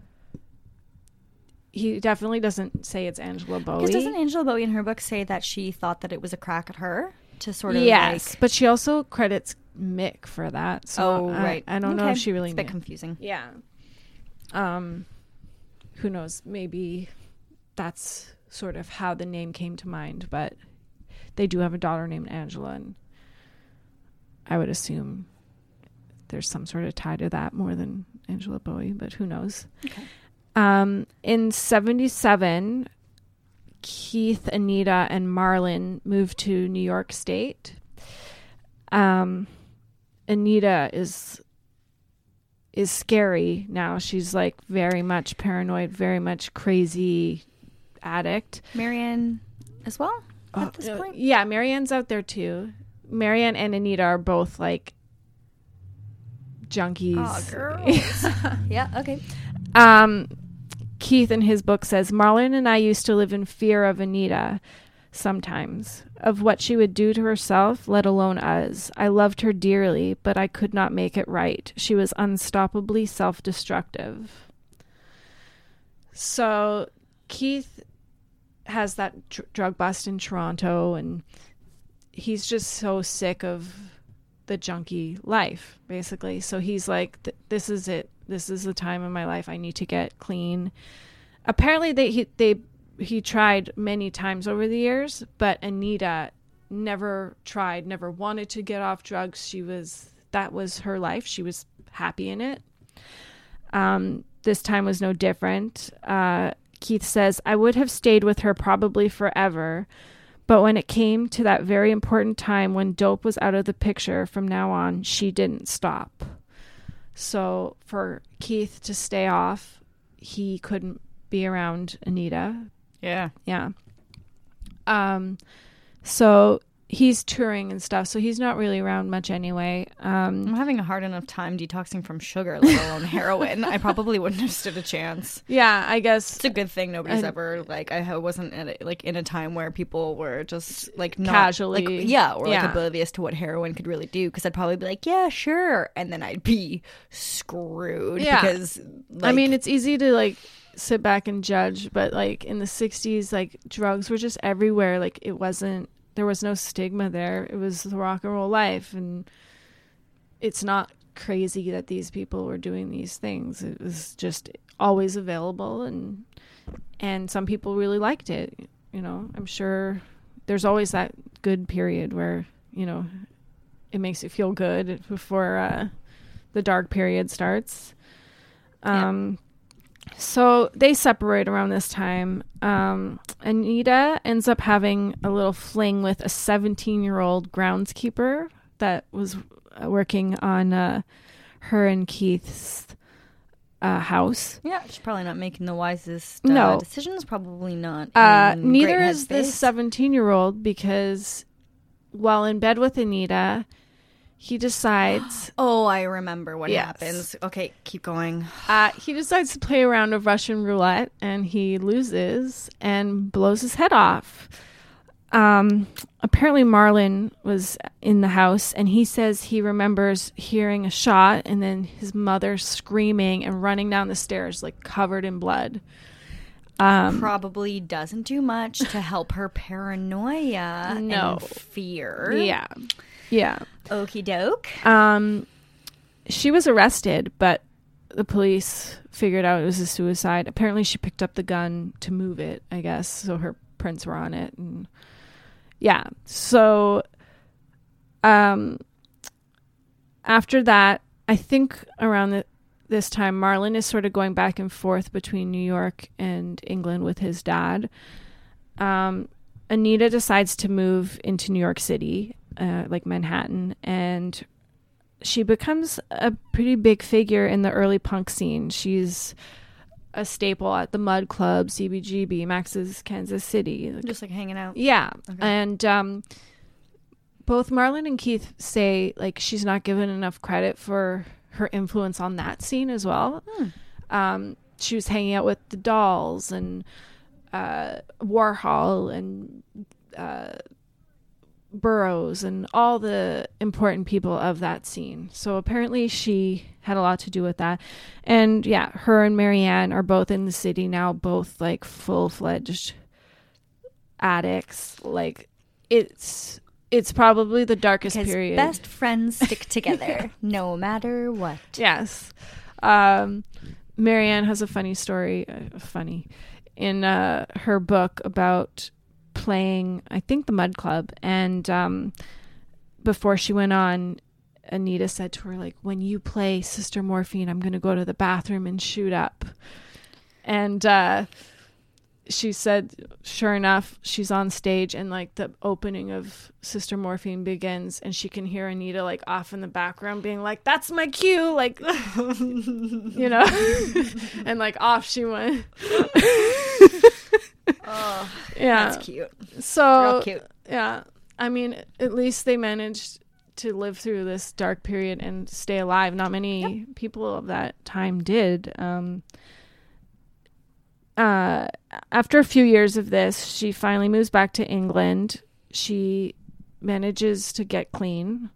he definitely doesn't say it's Angela Bowie. Because doesn't Angela Bowie in her book say that she thought that it was a crack at her to sort of yes, like... but she also credits Mick for that. So right. I don't know if she really It's a bit knew. confusing. Yeah. Who knows? Maybe that's sort of how the name came to mind, but they do have a daughter named Angela, and I would assume there's some sort of tie to that more than Angela Bowie, but who knows? Okay. In 77, Keith, Anita, and Marlon moved to New York State. Anita is scary now. She's like very much paranoid, very much crazy addict. Marianne as well at this point? Yeah, Marianne's out there too. Marianne and Anita are both like junkies. Oh, girls. Yeah, okay. Keith in his book says, Marlon and I used to live in fear of Anita sometimes, of what she would do to herself, let alone us. I loved her dearly, but I could not make it right. She was unstoppably self-destructive. So Keith has that drug bust in Toronto, and he's just so sick of the junkie life, basically. So he's like, this is it. This is the time in my life I need to get clean. Apparently he tried many times over the years, but Anita never tried, never wanted to get off drugs. That was her life. She was happy in it. This time was no different. Keith says, I would have stayed with her probably forever, but when it came to that very important time when dope was out of the picture from now on, she didn't stop. So for Keith to stay off, he couldn't be around Anita. Yeah. Yeah. So he's touring and stuff, so he's not really around much anyway. I'm having a hard enough time detoxing from sugar, let alone heroin. I probably wouldn't have stood a chance. Yeah, I guess It's a good thing nobody's ever, like, I wasn't in a time where people were just, like, not, casually. like oblivious to what heroin could really do, because I'd probably be like, yeah, sure, and then I'd be screwed. Yeah. Because, I mean, it's easy to, like, sit back and judge, but like in the 60s, like drugs were just everywhere. Like there was no stigma there. It was the rock and roll life, and it's not crazy that these people were doing these things. It was just always available, and some people really liked it. You know, I'm sure there's always that good period where, you know, it makes you feel good before the dark period starts. So they separate around this time. Anita ends up having a little fling with a 17-year-old groundskeeper that was working on her and Keith's house. Yeah, she's probably not making the wisest No. decisions. Probably not. Neither is this 17-year-old, because while in bed with Anita, he decides... Oh, I remember what Yes. happens. Okay, keep going. He decides to play a round of Russian roulette, and he loses and blows his head off. Apparently Marlon was in the house, and he says he remembers hearing a shot and then his mother screaming and running down the stairs like covered in blood. Probably doesn't do much to help her paranoia and fear. Yeah. Okie doke. She was arrested, but the police figured out it was a suicide. Apparently she picked up the gun to move it, I guess, so her prints were on it. And yeah, so after that, I think around this time, Marlon is sort of going back and forth between New York and England with his dad. Anita decides to move into New York City, like Manhattan, and she becomes a pretty big figure in the early punk scene. She's a staple at the Mud Club, CBGB, Max's Kansas City. Just like hanging out. Yeah. Okay. And both Marlon and Keith say like she's not given enough credit for her influence on that scene as well. She was hanging out with the Dolls and Warhol and Burroughs and all the important people of that scene. So apparently she had a lot to do with that. And yeah, her and Marianne are both in the city now, both like full-fledged addicts. Like it's probably the darkest Because period. best friends stick together no matter what. Yes. Marianne has a funny story, in her book about playing, I think, the Mud Club. And before she went on, Anita said to her, like, when you play Sister Morphine, I'm going to go to the bathroom and shoot up. And she said, sure enough, she's on stage and like the opening of Sister Morphine begins and she can hear Anita like off in the background being like, that's my cue, like, you know, and like off she went. Oh, yeah, that's cute. So Real cute. yeah, I mean, at least they managed to live through this dark period and stay alive. Not many people of that time did. After a few years of this, she finally moves back to England. She manages to get clean.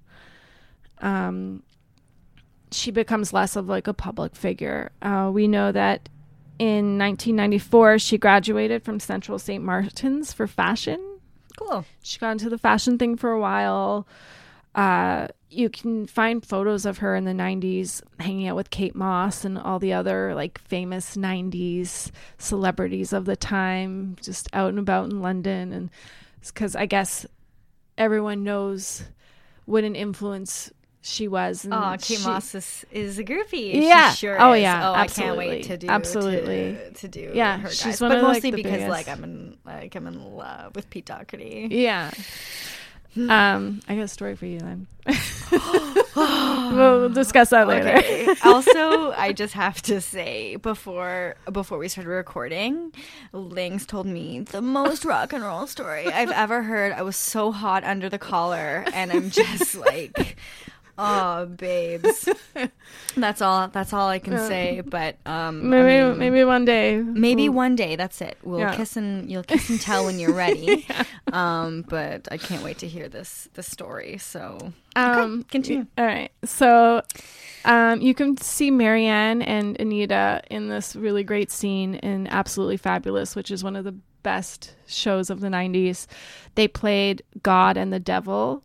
She becomes less of like a public figure. We know that in 1994, she graduated from Central St. Martin's for fashion. Cool. She got into the fashion thing for a while. You can find photos of her in the 90s hanging out with Kate Moss and all the other like famous 90s celebrities of the time, just out and about in London. And it's because I guess everyone knows what an influence she was. And Kate Moss is a groupie. Yeah. She sure Oh, is. yeah. Oh, absolutely. I can't wait to do absolutely to do yeah, her she's guys. one But of, like, mostly the because biggest. I'm in love with Pete Doherty. Yeah. I got a story for you then. We'll discuss that later. Okay. Also, I just have to say before we started recording, Lings told me the most rock and roll story I've ever heard. I was so hot under the collar, and I'm just like, oh, babes. That's all I can say. But maybe one day. Maybe one day. That's it. You'll Yeah. kiss and tell when you're ready. But I can't wait to hear this story. So continue. All right. So You can see Marianne and Anita in this really great scene in Absolutely Fabulous, which is one of the best shows of the 90s. They played God and the Devil.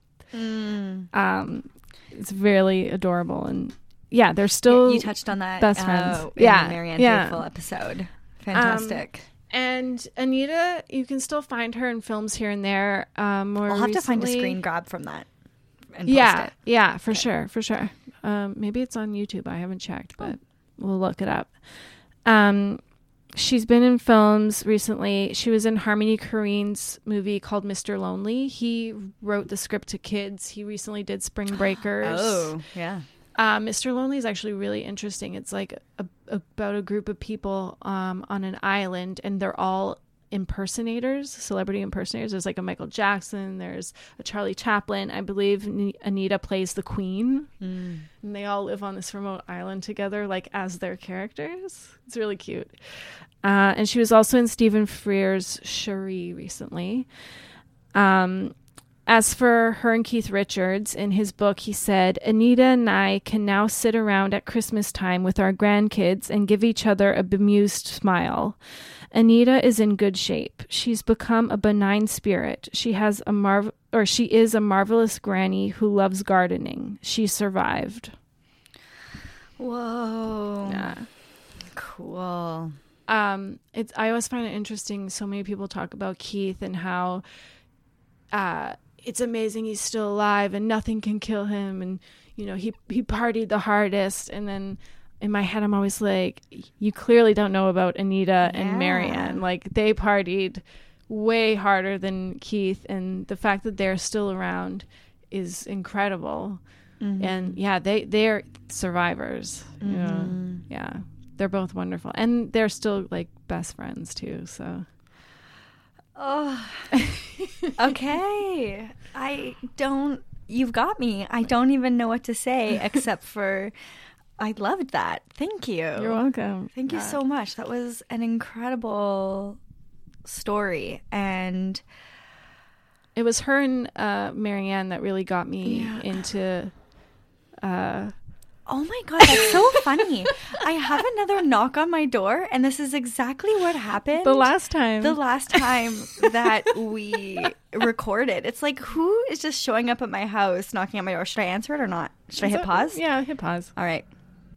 It's really adorable. And yeah, they're still you touched on that best friends. in the Marianne Faithfull episode. Fantastic. And Anita, you can still find her in films here and there. I'll have to find a screen grab from that and post it. Yeah, for sure. Maybe it's on YouTube. I haven't checked, but we'll look it up. She's been in films recently. She was in Harmony Korine's movie called Mr. Lonely. He wrote the script to kids. He recently did Spring Breakers. Oh, yeah. Mr. Lonely is actually really interesting. It's like about a group of people on an island, and they're all impersonators, celebrity impersonators. There's like a Michael Jackson, there's a Charlie Chaplin. I believe Anita plays the Queen, and they all live on this remote island together, like as their characters. It's really cute. And she was also in Stephen Frears' Cherie recently. As for her and Keith Richards, in his book, he said, Anita and I can now sit around at Christmas time with our grandkids and give each other a bemused smile. Anita is in good shape. She's become a benign spirit. She is a marvelous granny who loves gardening. She survived. Whoa. Yeah. Cool. I always find it interesting. So many people talk about Keith and how it's amazing he's still alive and nothing can kill him, and he partied the hardest. And then in my head I'm always like, you clearly don't know about Anita and Marianne. Like, they partied way harder than Keith, and the fact that they're still around is incredible. And they're survivors. Yeah, they're both wonderful, and they're still like best friends too, so oh. Okay. You've got me. I don't even know what to say except for I loved that. Thank you. You're welcome. Thank you so much. That was an incredible story. And it was her and Marianne that really got me into oh my God, that's so funny. I have another knock on my door, and this is exactly what happened the last time that we recorded. It's like, who is just showing up at my house knocking at my door? Should I answer it or not? Should I hit pause? Yeah, hit pause. All right.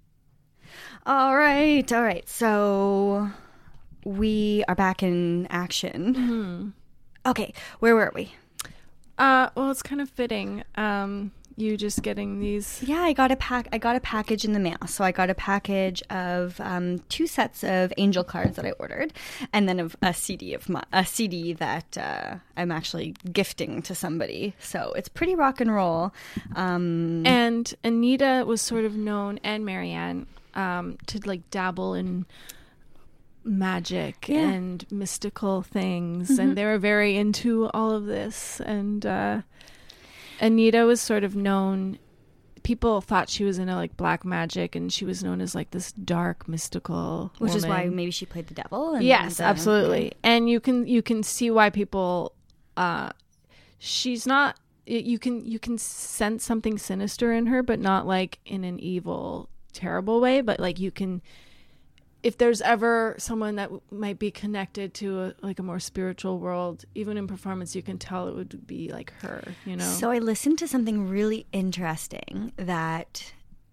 So we are back in action. Okay, where were we? Well, it's kind of fitting. You just getting these? Yeah, I got a package in the mail. So I got a package of 2 sets of angel cards that I ordered, and then a CD that I'm actually gifting to somebody. So it's pretty rock and roll. And Anita was sort of known, and Marianne, to like dabble in magic and mystical things, and they were very into all of this. And Anita was sort of known, people thought she was into like black magic, and she was known as like this dark mystical which woman. Is why maybe she played the devil. Yes, absolutely. And you can see why people she's not, you can sense something sinister in her, but not like in an evil, terrible way. But like, you can, if there's ever someone that might be connected to a more spiritual world, even in performance, you can tell it would be like her, So I listened to something really interesting that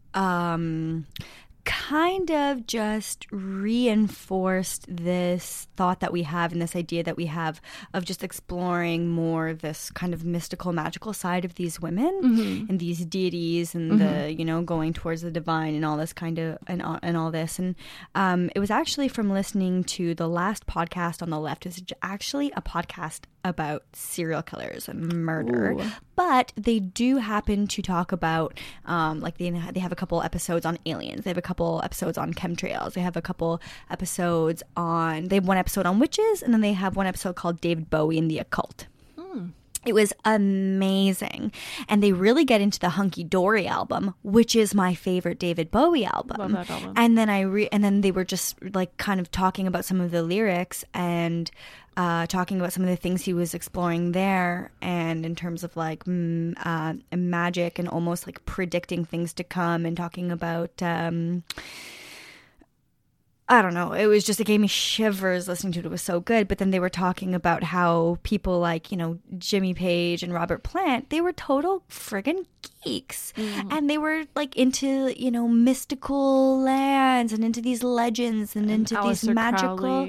kind of just reinforced this thought that we have, and this idea that we have of just exploring more this kind of mystical, magical side of these women and these deities and the, going towards the divine and all this kind of, and all this. And it was actually from listening to the last podcast on the left. It's actually a podcast about serial killers and murder. Ooh. But they do happen to talk about, they have a couple episodes on aliens. They have a couple episodes on chemtrails. They have a couple episodes they have one episode on witches, and then they have one episode called David Bowie and the Occult. It was amazing. And they really get into the Hunky Dory album, which is my favorite David Bowie album. Love that album. And then and then they were just like kind of talking about some of the lyrics and talking about some of the things he was exploring there, and in terms of like magic and almost like predicting things to come, and talking about I don't know. It gave me shivers listening to it. It was so good. But then they were talking about how people like, you know, Jimmy Page and Robert Plant, they were total friggin' geeks. Mm-hmm. And they were like into, you know, mystical lands and into these legends and into Alistair these magical. Crowley.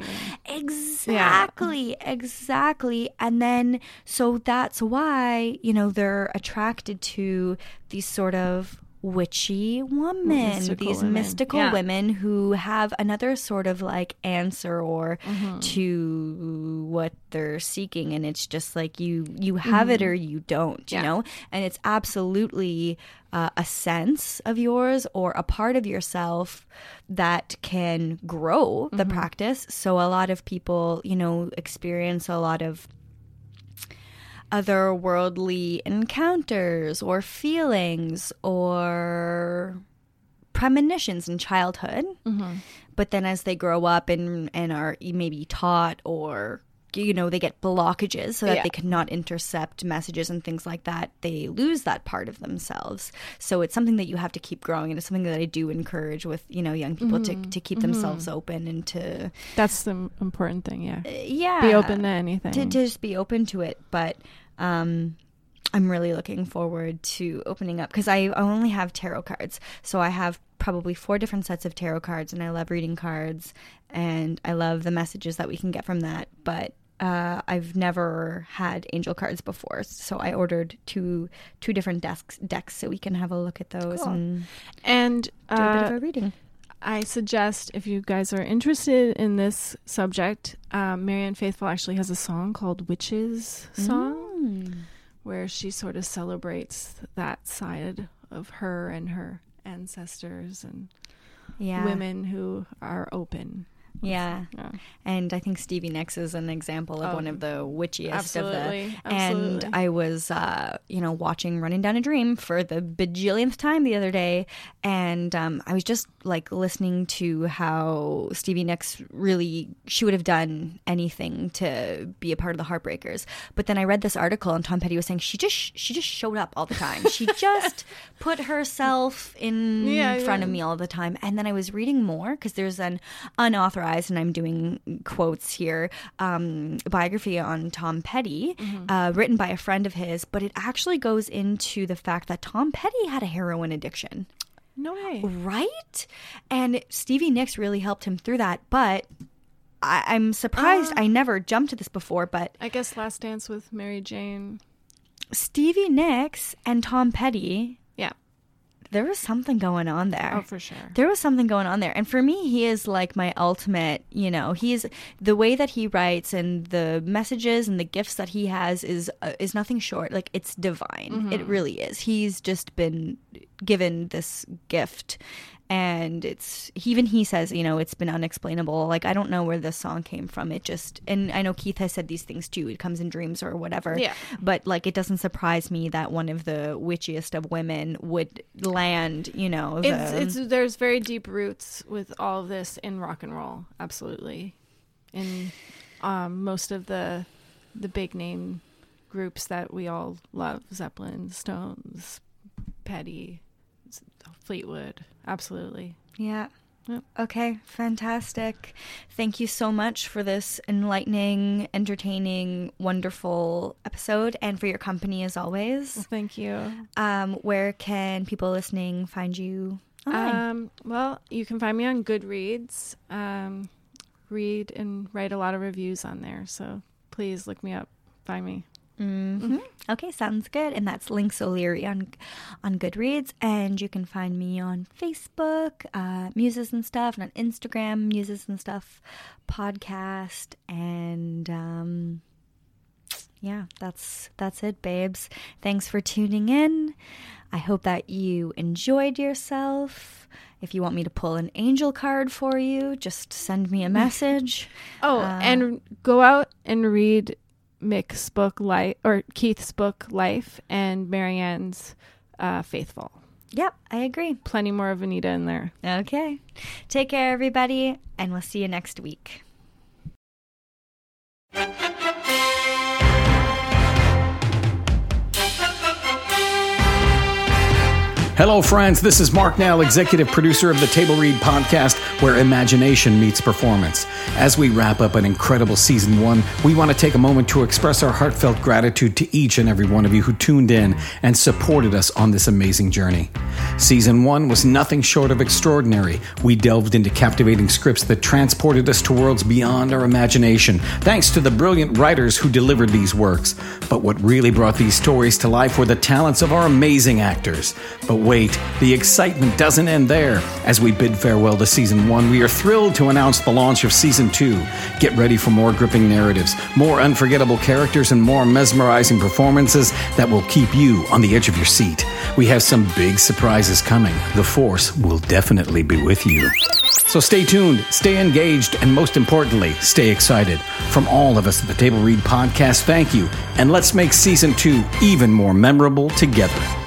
Exactly. And then, so that's why, you know, they're attracted to these sort of witchy mystical women who have another sort of like answer or to what they're seeking, and it's just like you have it or you don't, you know. And it's absolutely a sense of yours or a part of yourself that can grow the practice. So a lot of people, you know, experience a lot of otherworldly encounters or feelings or premonitions in childhood. But then as they grow up and are maybe taught, or, you know, they get blockages so that they cannot intercept messages and things like that, they lose that part of themselves. So it's something that you have to keep growing, and it's something that I do encourage with, you know, young people to keep themselves open and to... That's the important thing, yeah. Be open to anything. To just be open to it. But I'm really looking forward to opening up, because I only have tarot cards. So I have probably 4 different sets of tarot cards, and I love reading cards, and I love the messages that we can get from that. But I've never had angel cards before, so I ordered two different decks so we can have a look at those and do a bit of a reading. I suggest, if you guys are interested in this subject, Marianne Faithfull actually has a song called Witches Song, where she sort of celebrates that side of her and her ancestors and women who are open. Yeah. And I think Stevie Nicks is an example of one of the witchiest of the. And I was, you know, watching Running Down a Dream for the bajillionth time the other day, and I was just like listening to how Stevie Nicks really, she would have done anything to be a part of the Heartbreakers. But then I read this article, and Tom Petty was saying she just showed up all the time. She just put herself in front of me all the time. And then I was reading more, because there's an unauthorized, and I'm doing quotes here, biography on Tom Petty, written by a friend of his, but it actually goes into the fact that Tom Petty had a heroin addiction. No way. Right? And Stevie Nicks really helped him through that, but I'm surprised I never jumped to this before, but... I guess Last Dance with Mary Jane. Stevie Nicks and Tom Petty... Yeah. There was something going on there. Oh, for sure. There was something going on there. And for me, he is like my ultimate, you know, he's the way that he writes and the messages and the gifts that he has is nothing short. Like, it's divine. It really is. He's just been given this gift. And even he says, you know, it's been unexplainable. Like, I don't know where this song came from. It just, and I know Keith has said these things too. It comes in dreams or whatever. Yeah. But like, it doesn't surprise me that one of the witchiest of women would land, you know. There's very deep roots with all of this in rock and roll. Absolutely. In most of the big name groups that we all love, Zeppelin, Stones, Petty, Fleetwood. Absolutely. Yeah. Yep. Okay, fantastic. Thank you so much for this enlightening, entertaining, wonderful episode, and for your company as always. Well, thank you. Where can people listening find you online? Well, you can find me on Goodreads. Read and write a lot of reviews on there, so please look me up. Find me. Okay, sounds good. And that's Lynx O'Leary on Goodreads. And you can find me on Facebook, Muses and Stuff, and on Instagram, Muses and Stuff podcast. And yeah, that's it, babes. Thanks for tuning in. I hope that you enjoyed yourself. If you want me to pull an angel card for you, just send me a message. And go out and read Mick's book Keith's book Life and Marianne's Faithful. Yep, I agree. Plenty more of Anita in there. Okay. Take care, everybody, and we'll see you next week. Hello, friends. This is Mark Nell, executive producer of the Table Read podcast, where imagination meets performance. As we wrap up an incredible season 1, we want to take a moment to express our heartfelt gratitude to each and every one of you who tuned in and supported us on this amazing journey. Season 1 was nothing short of extraordinary. We delved into captivating scripts that transported us to worlds beyond our imagination, thanks to the brilliant writers who delivered these works. But what really brought these stories to life were the talents of our amazing actors. But wait, the excitement doesn't end there. As we bid farewell to Season 1, we are thrilled to announce the launch of Season 2. Get ready for more gripping narratives, more unforgettable characters, and more mesmerizing performances that will keep you on the edge of your seat. We have some big surprises coming. The Force will definitely be with you. So stay tuned, stay engaged, and most importantly, stay excited. From all of us at the Table Read podcast, thank you, and let's make Season 2 even more memorable together.